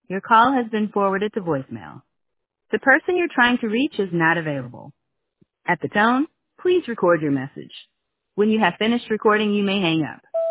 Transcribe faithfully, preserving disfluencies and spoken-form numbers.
Your call has been forwarded to voicemail. The person you're trying to reach is not available. At the tone, please record your message. When you have finished recording, you may hang up.